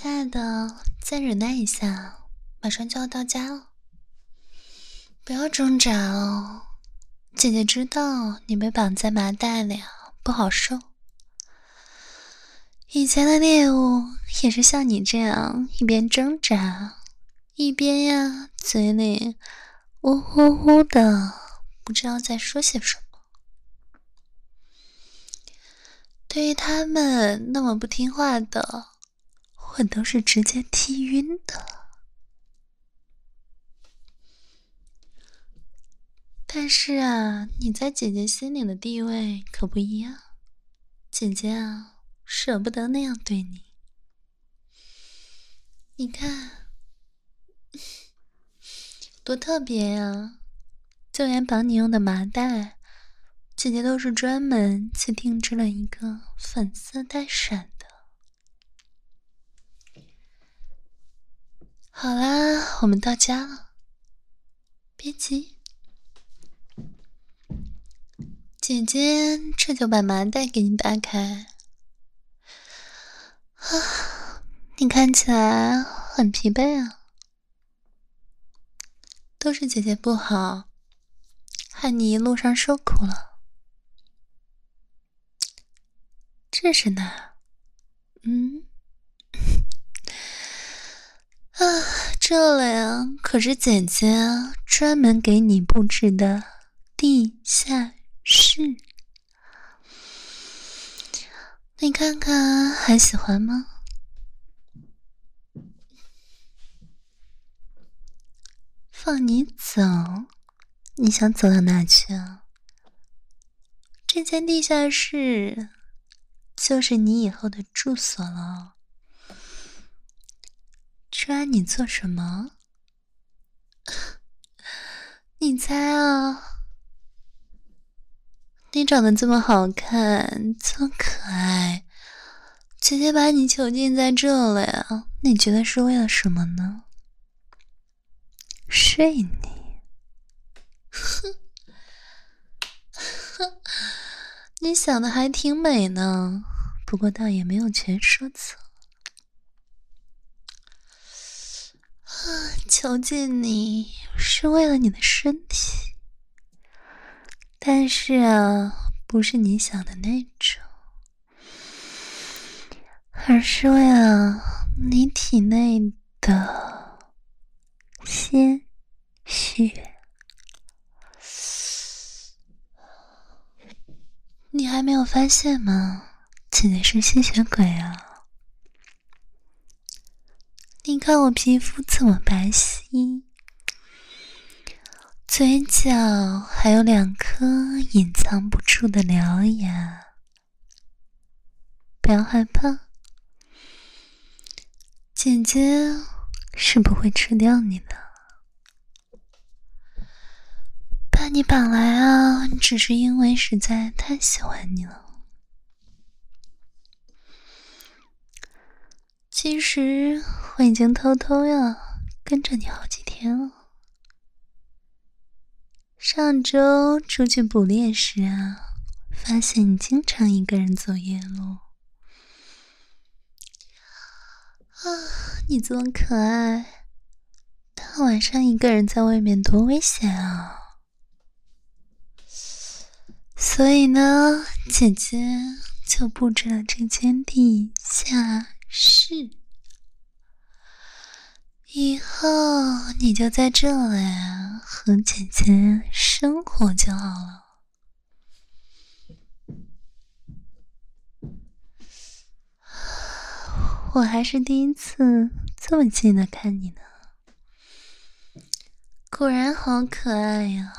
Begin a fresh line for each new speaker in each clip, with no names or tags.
亲爱的，再忍耐一下，马上就要到家了。不要挣扎哦，姐姐知道你被绑在麻袋里不好受。以前的猎物也是像你这样一边挣扎，一边嘴里呜呼呼的，不知道在说些什么。对于他们那么不听话的，我都是直接踢晕的。但是你在姐姐心里的地位可不一样，姐姐舍不得那样对你。你看，多特别呀！就连绑你用的麻袋，姐姐都是专门去定制了一个粉色带闪的。好啦，我们到家了，别急。姐姐这就把麻袋给你打开。你看起来很疲惫啊，都是姐姐不好，害你一路上受苦了。这是哪儿？这里可是姐姐专门给你布置的地下室，你看看还喜欢吗？放你走？你想走到哪去啊？这间地下室就是你以后的住所了。抓你做什么？你猜你长得这么好看，这么可爱，姐姐把你囚禁在这里你觉得是为了什么呢？睡你。你想的还挺美呢，不过倒也没有全说错。囚禁你是为了你的身体，但是不是你想的那种，而是为了你体内的鲜血。你还没有发现吗？姐姐是吸血鬼啊！你看我皮肤这么白皙，嘴角还有2颗隐藏不住的獠牙。不要害怕，姐姐是不会吃掉你的。把你绑来只是因为实在太喜欢你了。其实我已经偷偷跟着你好几天了。上周出去捕猎时发现你经常一个人走夜路。你这么可爱，大晚上一个人在外面多危险啊！所以呢，姐姐就布置了这间地下室。以后你就在这里和姐姐生活就好了。我还是第一次这么近的看你呢，果然好可爱呀！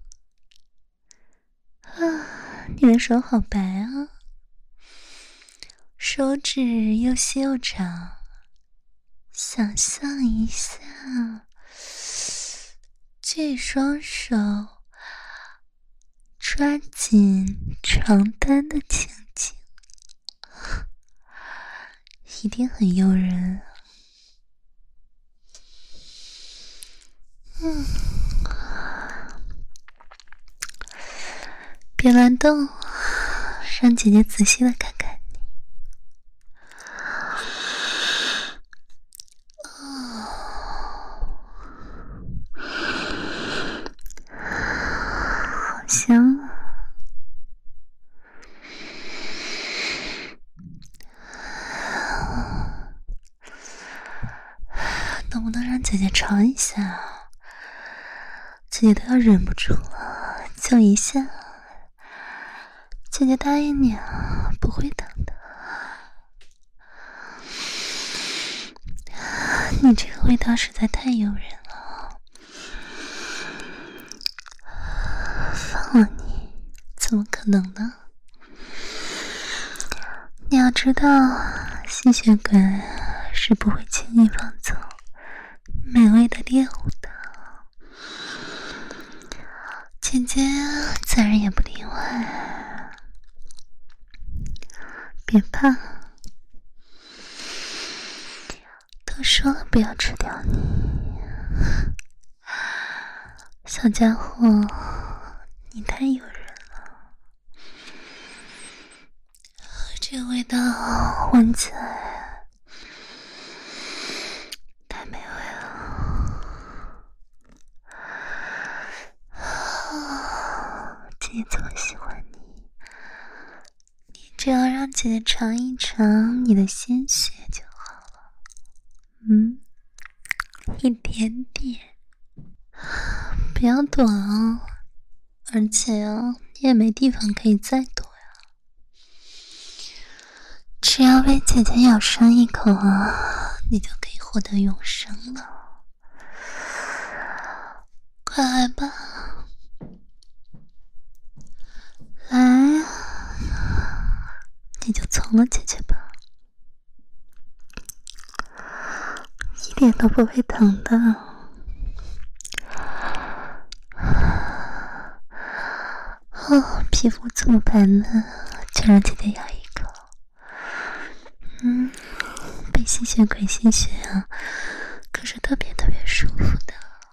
你的手好白手指又细又长，想象一下这双手抓紧床单的情景，一定很诱人。别乱动，让姐姐仔细的看看你。 不能让姐姐尝一下？姐姐都要忍不住了，就一下。姐姐答应你啊，不会疼的。你这个味道实在太诱人了，放了你怎么可能呢？你要知道，吸血鬼是不会轻易放走美味的猎物的，姐姐自然也不例外。别怕，都说了不要吃掉你，小家伙，你太诱人了，这个味道闻起来太美味了。姐姐这么喜欢你，你只要让姐姐尝一尝你的鲜血就好了。一点点，不要躲啊！而且啊，你也没地方可以再躲呀。只要被姐姐咬上一口啊，你就可以获得永生了。快来吧，来啊，你就从了姐姐吧，一点都不会疼的。皮肤这么白嫩，就让姐姐咬一口。被吸血鬼吸血啊，可是特别特别舒服的。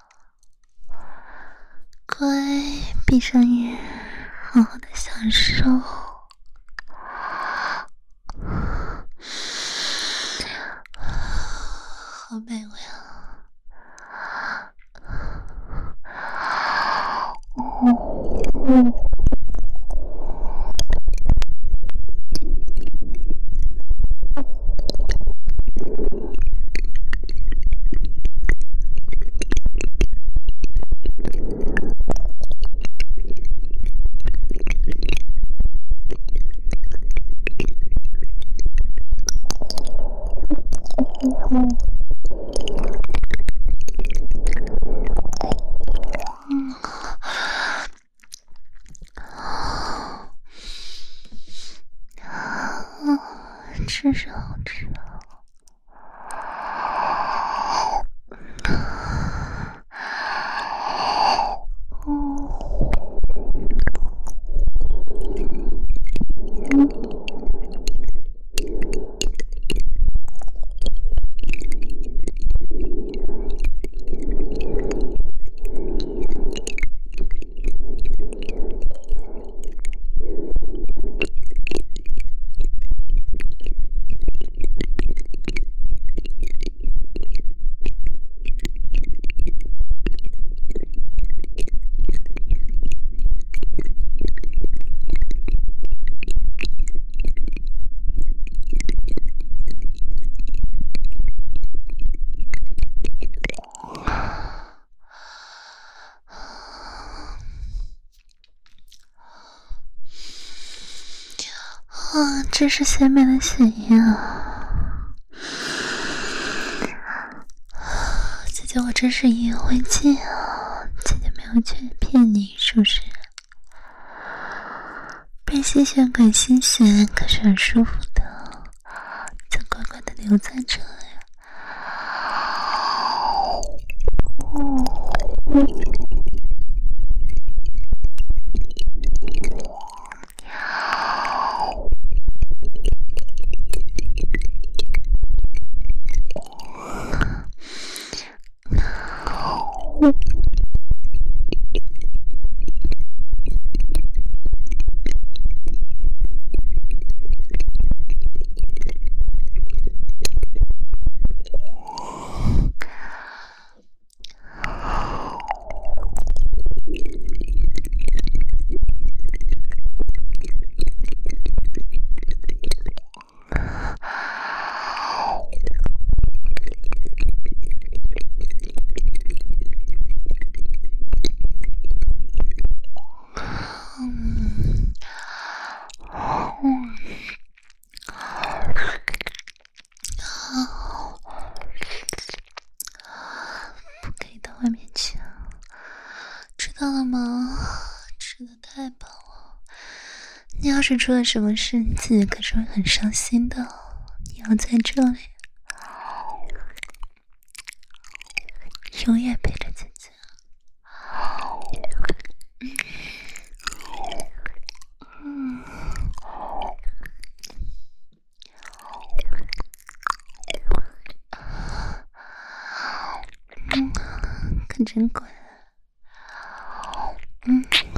乖，闭上眼，好好的享受。好美味啊！真是好吃啊！真是鲜美的血液啊！姐姐，我真是意犹未尽啊！姐姐没有骗你，是不是？被吸血鬼吸血可是很舒服的，就乖乖的留在这里。 不可以到外面去啊，知道了吗？吃的太饱了，你要是出了什么事，自己可是会很伤心的。你要在这里永远陪着姐姐。可真乖。